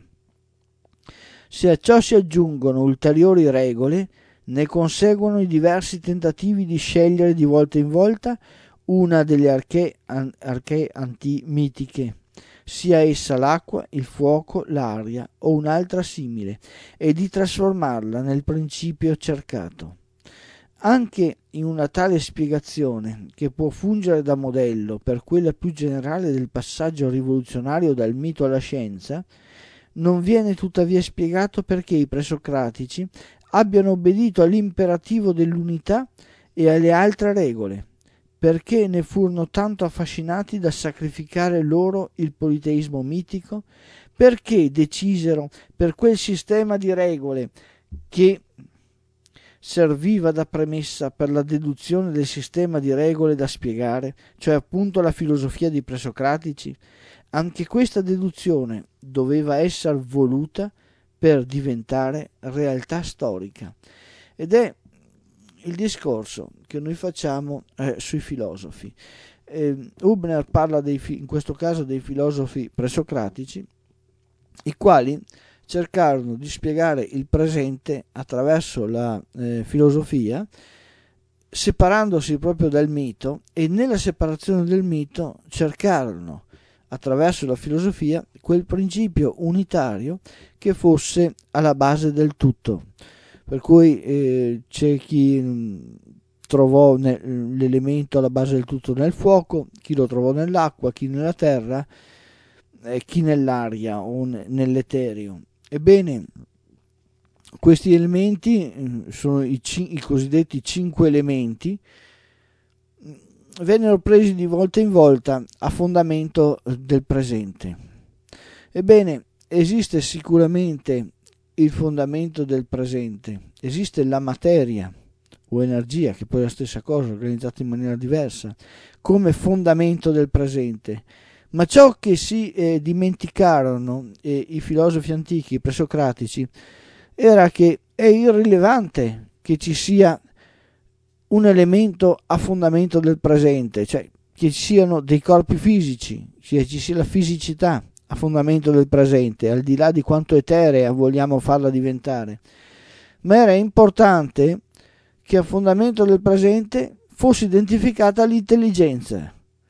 Se a ciò si aggiungono ulteriori regole, ne conseguono i diversi tentativi di scegliere di volta in volta una delle archee, archee antimitiche, sia essa l'acqua, il fuoco, l'aria o un'altra simile, e di trasformarla nel principio cercato. Anche in una tale spiegazione, che può fungere da modello per quella più generale del passaggio rivoluzionario dal mito alla scienza, non viene tuttavia spiegato perché i presocratici abbiano obbedito all'imperativo dell'unità e alle altre regole, perché ne furono tanto affascinati da sacrificare loro il politeismo mitico, perché decisero per quel sistema di regole che serviva da premessa per la deduzione del sistema di regole da spiegare, cioè appunto la filosofia dei presocratici. Anche questa deduzione doveva essere voluta per diventare realtà storica. Ed è il discorso che noi facciamo eh, sui filosofi. Eh, Hübner parla dei, in questo caso dei filosofi presocratici, i quali cercarono di spiegare il presente attraverso la eh, filosofia, separandosi proprio dal mito, e nella separazione del mito cercarono attraverso la filosofia quel principio unitario che fosse alla base del tutto. Per cui eh, c'è chi mh, trovò ne, l'elemento alla base del tutto nel fuoco, chi lo trovò nell'acqua, chi nella terra, eh, chi nell'aria o n- nell'etereo. Ebbene, questi elementi mh, sono i, c- i cosiddetti cinque elementi, mh, vennero presi di volta in volta a fondamento del presente. Ebbene, esiste sicuramente il fondamento del presente, esiste la materia o energia, che poi è la stessa cosa organizzata in maniera diversa, come fondamento del presente, ma ciò che si eh, dimenticarono eh, i filosofi antichi, i presocratici, era che è irrilevante che ci sia un elemento a fondamento del presente, cioè che ci siano dei corpi fisici, che ci sia la fisicità a fondamento del presente, al di là di quanto eterea vogliamo farla diventare, ma era importante che a fondamento del presente fosse identificata l'intelligenza,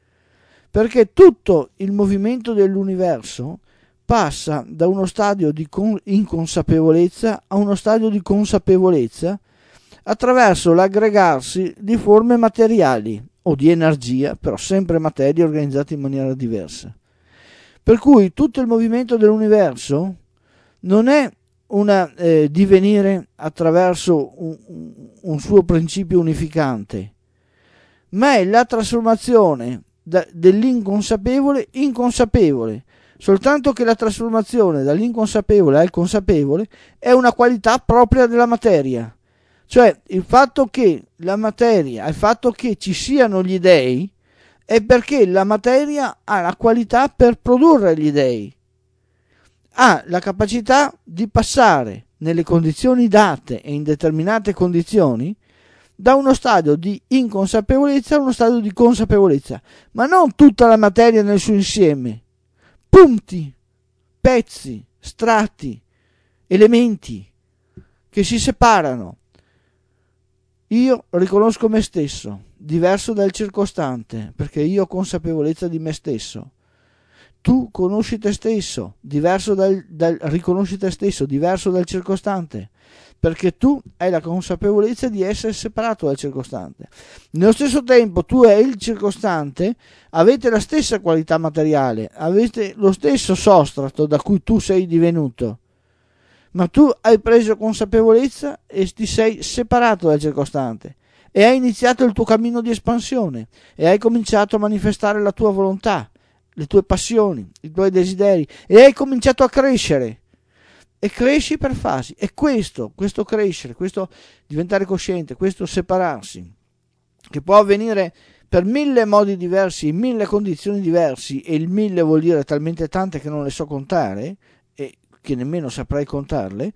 perché tutto il movimento dell'universo passa da uno stadio di inconsapevolezza a uno stadio di consapevolezza attraverso l'aggregarsi di forme materiali o di energia, però sempre materie organizzate in maniera diversa. Per cui tutto il movimento dell'universo non è un eh, divenire attraverso un, un suo principio unificante, ma è la trasformazione da, dell'inconsapevole in consapevole, soltanto che la trasformazione dall'inconsapevole al consapevole è una qualità propria della materia. Cioè il fatto che la materia, il fatto che ci siano gli dei, è perché la materia ha la qualità per produrre gli dei, ha la capacità di passare nelle condizioni date e in determinate condizioni da uno stadio di inconsapevolezza a uno stadio di consapevolezza, ma non tutta la materia nel suo insieme, punti, pezzi, strati, elementi che si separano. Io riconosco me stesso, diverso dal circostante, perché io ho consapevolezza di me stesso. Tu conosci te stesso, diverso dal, dal riconosci te stesso, diverso dal circostante, perché tu hai la consapevolezza di essere separato dal circostante. Nello stesso tempo tu e il circostante avete la stessa qualità materiale, avete lo stesso sostrato da cui tu sei divenuto, ma tu hai preso consapevolezza e ti sei separato dal circostante e hai iniziato il tuo cammino di espansione e hai cominciato a manifestare la tua volontà, le tue passioni, i tuoi desideri, e hai cominciato a crescere. E cresci per fasi. E questo, questo crescere, questo diventare cosciente, questo separarsi, che può avvenire per mille modi diversi, in mille condizioni diversi, e il mille vuol dire talmente tante che non le so contare, e che nemmeno saprei contarle,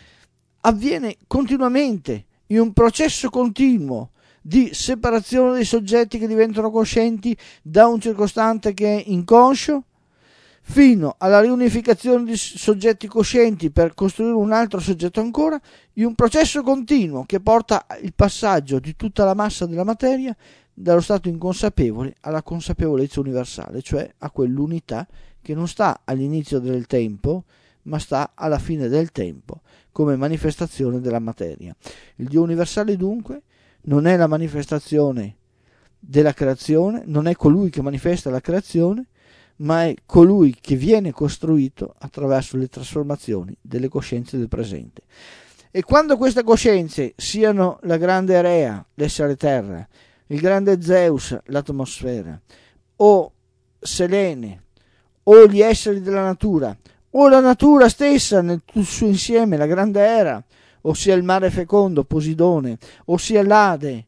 avviene continuamente, in un processo continuo di separazione dei soggetti che diventano coscienti da un circostante che è inconscio, fino alla riunificazione di soggetti coscienti per costruire un altro soggetto ancora, in un processo continuo che porta il passaggio di tutta la massa della materia dallo stato inconsapevole alla consapevolezza universale, cioè a quell'unità che non sta all'inizio del tempo, ma sta alla fine del tempo, come manifestazione della materia. Il Dio universale dunque non è la manifestazione della creazione, non è colui che manifesta la creazione, ma è colui che viene costruito attraverso le trasformazioni delle coscienze del presente. E quando queste coscienze siano la grande Rea, l'essere terra, il grande Zeus, l'atmosfera, o Selene, o gli esseri della natura, o la natura stessa nel suo insieme, la grande Era, ossia il mare fecondo, Posidone, ossia l'Ade,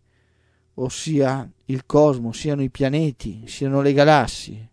ossia il cosmo, siano i pianeti, siano le galassie,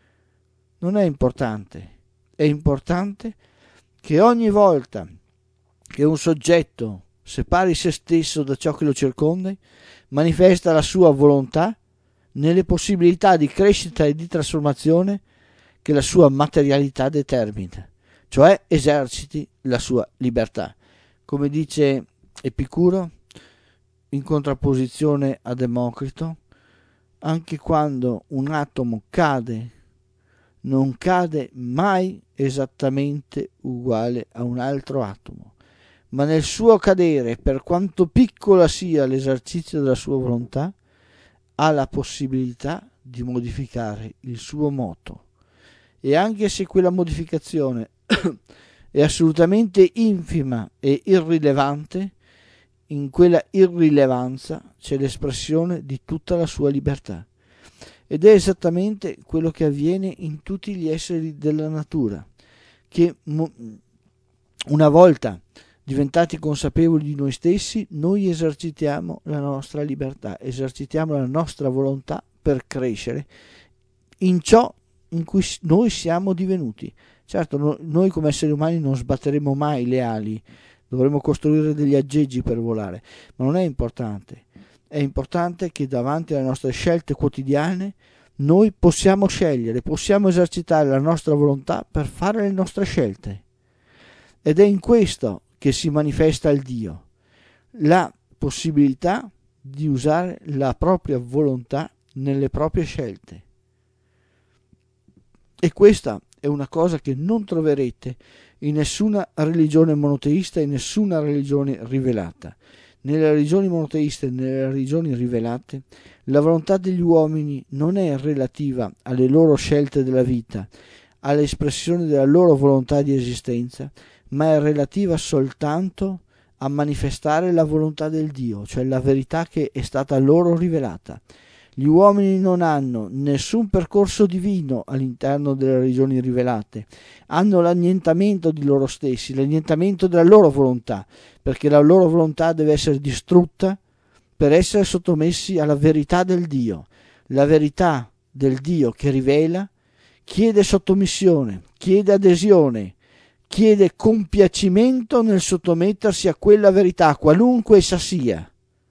non è importante. È importante che ogni volta che un soggetto separi se stesso da ciò che lo circonda, manifesta la sua volontà nelle possibilità di crescita e di trasformazione che la sua materialità determina, cioè eserciti la sua libertà. Come dice Epicuro, in contrapposizione a Democrito, anche quando un atomo cade, non cade mai esattamente uguale a un altro atomo, ma nel suo cadere, per quanto piccola sia l'esercizio della sua volontà, ha la possibilità di modificare il suo moto. E anche se quella modificazione è assolutamente infima e irrilevante, in quella irrilevanza c'è l'espressione di tutta la sua libertà. Ed è esattamente quello che avviene in tutti gli esseri della natura, che una volta diventati consapevoli di noi stessi, noi esercitiamo la nostra libertà, esercitiamo la nostra volontà per crescere in ciò in cui noi siamo divenuti. Certo, no, noi come esseri umani non sbatteremo mai le ali, dovremo costruire degli aggeggi per volare, ma non è importante. È importante che davanti alle nostre scelte quotidiane noi possiamo scegliere, possiamo esercitare la nostra volontà per fare le nostre scelte. Ed è in questo che si manifesta il Dio, la possibilità di usare la propria volontà nelle proprie scelte. E questa è una cosa che non troverete in nessuna religione monoteista, in nessuna religione rivelata. Nelle religioni monoteiste e nelle religioni rivelate, la volontà degli uomini non è relativa alle loro scelte della vita, all'espressione della loro volontà di esistenza, ma è relativa soltanto a manifestare la volontà del Dio, cioè la verità che è stata loro rivelata. Gli uomini non hanno nessun percorso divino all'interno delle religioni rivelate, hanno l'annientamento di loro stessi, l'annientamento della loro volontà, perché la loro volontà deve essere distrutta per essere sottomessi alla verità del Dio. La verità del Dio che rivela chiede sottomissione, chiede adesione, chiede compiacimento nel sottomettersi a quella verità, qualunque essa sia.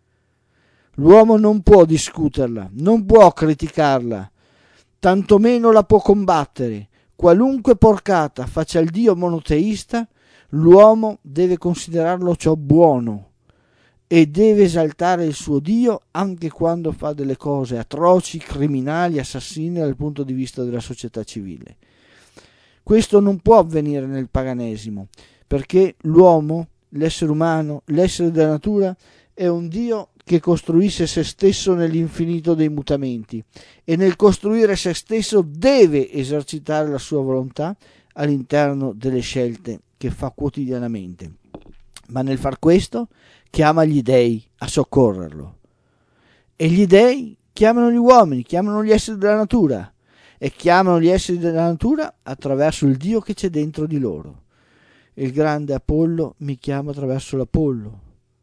L'uomo non può discuterla, non può criticarla, tantomeno la può combattere. Qualunque porcata faccia il Dio monoteista, l'uomo deve considerarlo ciò buono e deve esaltare il suo Dio anche quando fa delle cose atroci, criminali, assassine dal punto di vista della società civile. Questo non può avvenire nel paganesimo, perché l'uomo, l'essere umano, l'essere della natura è un Dio che costruisce se stesso nell'infinito dei mutamenti e nel costruire se stesso deve esercitare la sua volontà all'interno delle scelte che fa quotidianamente. Ma nel far questo chiama gli dei a soccorrerlo. E gli dei chiamano gli uomini, chiamano gli esseri della natura e chiamano gli esseri della natura attraverso il Dio che c'è dentro di loro. Il grande Apollo mi chiama attraverso l'Apollo,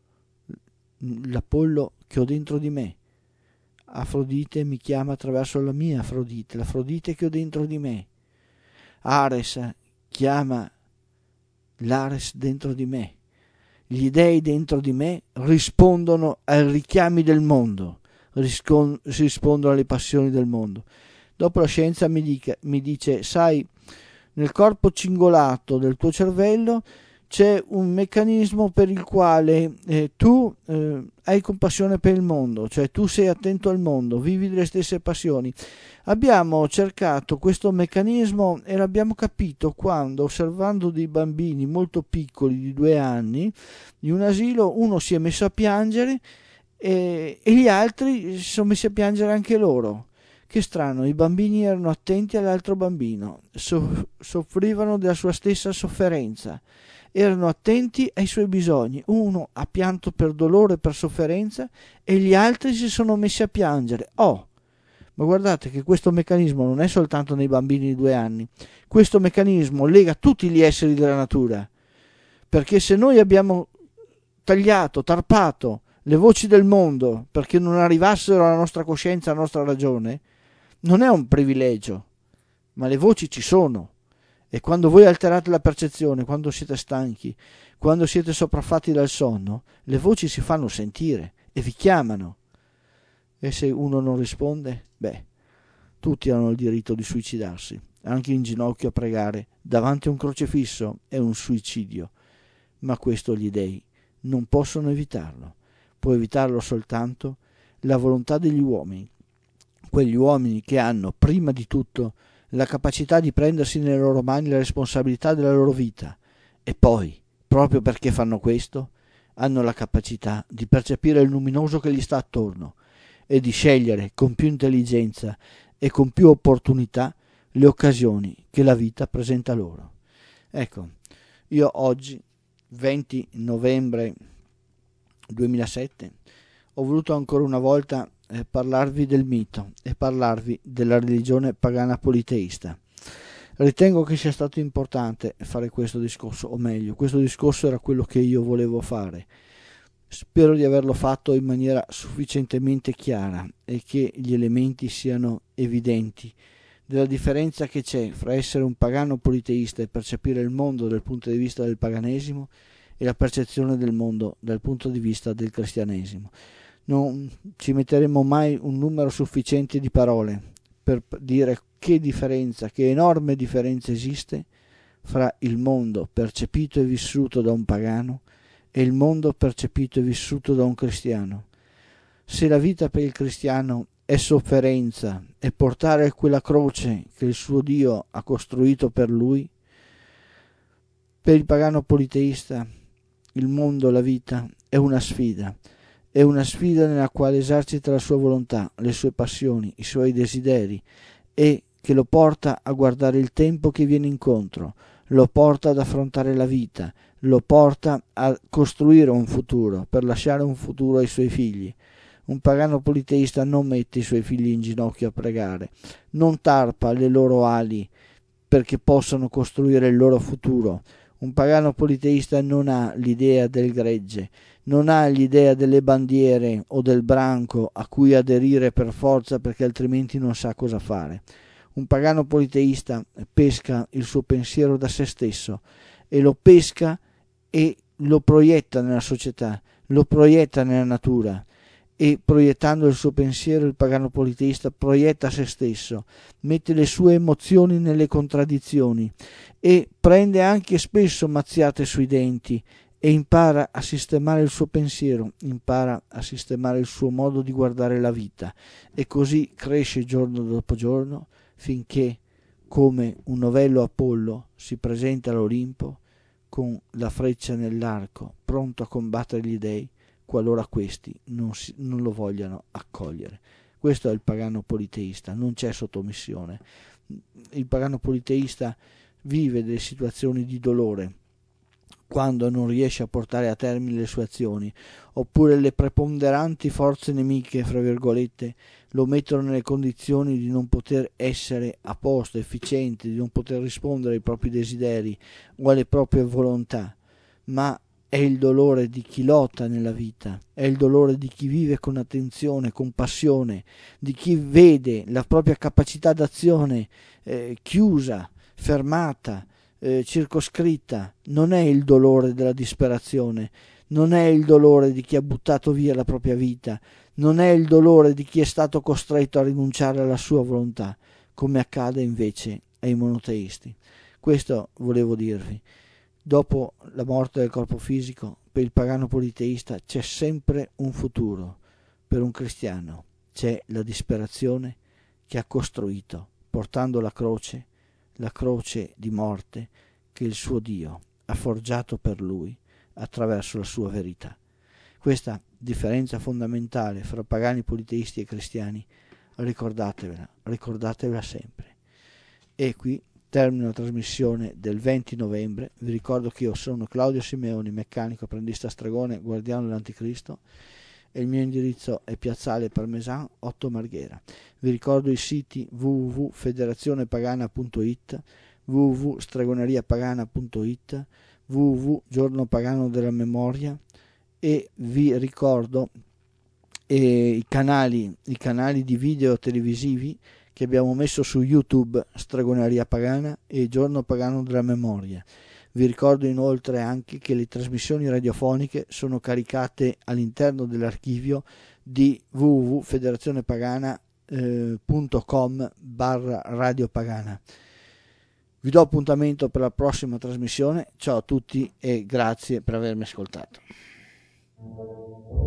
l'Apollo che ho dentro di me. Afrodite mi chiama attraverso la mia Afrodite, l'Afrodite che ho dentro di me. Ares chiama l'Ares dentro di me. Gli dei dentro di me rispondono ai richiami del mondo, rispondono alle passioni del mondo. Dopo la scienza mi, dica, mi dice, sai, nel corpo cingolato del tuo cervello c'è un meccanismo per il quale eh, tu eh, hai compassione per il mondo, cioè tu sei attento al mondo, vivi le stesse passioni. Abbiamo cercato questo meccanismo e l'abbiamo capito quando, osservando dei bambini molto piccoli di due anni in un asilo, uno si è messo a piangere e, e gli altri si sono messi a piangere anche loro. Che strano, i bambini erano attenti all'altro bambino, so, soffrivano della sua stessa sofferenza, erano attenti ai suoi bisogni. Uno ha pianto per dolore, per sofferenza, e gli altri si sono messi a piangere. Oh, ma guardate che questo meccanismo non è soltanto nei bambini di due anni, questo meccanismo lega tutti gli esseri della natura, perché se noi abbiamo tagliato, tarpato le voci del mondo perché non arrivassero alla nostra coscienza, alla nostra ragione, non è un privilegio, ma le voci ci sono. E quando voi alterate la percezione, quando siete stanchi, quando siete sopraffatti dal sonno, le voci si fanno sentire e vi chiamano. E se uno non risponde, beh, tutti hanno il diritto di suicidarsi. Anche in ginocchio a pregare davanti a un crocifisso è un suicidio. Ma questo gli dei non possono evitarlo. Può evitarlo soltanto la volontà degli uomini. Quegli uomini che hanno, prima di tutto, la capacità di prendersi nelle loro mani la responsabilità della loro vita e poi, proprio perché fanno questo, hanno la capacità di percepire il luminoso che gli sta attorno e di scegliere con più intelligenza e con più opportunità le occasioni che la vita presenta loro. Ecco, io oggi, venti novembre duemilasette, ho voluto ancora una volta eh, parlarvi del mito e parlarvi della religione pagana politeista. Ritengo che sia stato importante fare questo discorso, o meglio, questo discorso era quello che io volevo fare. Spero di averlo fatto in maniera sufficientemente chiara e che gli elementi siano evidenti della differenza che c'è fra essere un pagano politeista e percepire il mondo dal punto di vista del paganesimo e la percezione del mondo dal punto di vista del cristianesimo. Non ci metteremo mai un numero sufficiente di parole per dire che differenza, che enorme differenza esiste fra il mondo percepito e vissuto da un pagano e il mondo percepito e vissuto da un cristiano. Se la vita per il cristiano è sofferenza e portare quella croce che il suo Dio ha costruito per lui, per il pagano politeista il mondo, la vita, è una sfida, è una sfida nella quale esercita la sua volontà, le sue passioni, i suoi desideri, e che lo porta a guardare il tempo che viene incontro, lo porta ad affrontare la vita, lo porta a costruire un futuro, per lasciare un futuro ai suoi figli. Un pagano politeista non mette i suoi figli in ginocchio a pregare, non tarpa le loro ali perché possano costruire il loro futuro. Un pagano politeista non ha l'idea del gregge, non ha l'idea delle bandiere o del branco a cui aderire per forza perché altrimenti non sa cosa fare. Un pagano politeista pesca il suo pensiero da se stesso e lo pesca e lo proietta nella società, lo proietta nella natura, e proiettando il suo pensiero il pagano politeista proietta se stesso, mette le sue emozioni nelle contraddizioni e prende anche spesso mazziate sui denti e impara a sistemare il suo pensiero, impara a sistemare il suo modo di guardare la vita, e così cresce giorno dopo giorno finché, come un novello Apollo, si presenta all'Olimpo con la freccia nell'arco, pronto a combattere gli dei qualora questi non, si, non lo vogliano accogliere. Questo è il pagano politeista, non c'è sottomissione. Il pagano politeista vive delle situazioni di dolore quando non riesce a portare a termine le sue azioni, oppure le preponderanti forze nemiche, fra virgolette, lo mettono nelle condizioni di non poter essere a posto, efficiente, di non poter rispondere ai propri desideri o alle proprie volontà, ma è il dolore di chi lotta nella vita, è il dolore di chi vive con attenzione, con passione, di chi vede la propria capacità d'azione eh, chiusa, fermata, eh, circoscritta. Non è il dolore della disperazione, non è il dolore di chi ha buttato via la propria vita, non è il dolore di chi è stato costretto a rinunciare alla sua volontà, come accade invece ai monoteisti. Questo volevo dirvi. Dopo la morte del corpo fisico, per il pagano politeista c'è sempre un futuro. Per un cristiano c'è la disperazione che ha costruito, portando la croce, la croce di morte che il suo Dio ha forgiato per lui attraverso la sua verità. Questa differenza fondamentale fra pagani politeisti e cristiani, ricordatevela, ricordatevela sempre. E qui termino la trasmissione del venti novembre. Vi ricordo che io sono Claudio Simeoni, meccanico, apprendista stregone, guardiano dell'anticristo, e il mio indirizzo è Piazzale Parmesan otto Marghera. Vi ricordo i siti w w w punto federazione pagana punto it, w w w punto stregoneriapagana punto it, w w w punto giorno pagano della memoria, e vi ricordo eh, i canali i canali di video televisivi che abbiamo messo su YouTube, Stregoneria Pagana e Giorno Pagano della Memoria. Vi ricordo inoltre anche che le trasmissioni radiofoniche sono caricate all'interno dell'archivio di w w w punto federazionepagana punto com barra Radio Pagana. Vi do appuntamento per la prossima trasmissione. Ciao a tutti e grazie per avermi ascoltato.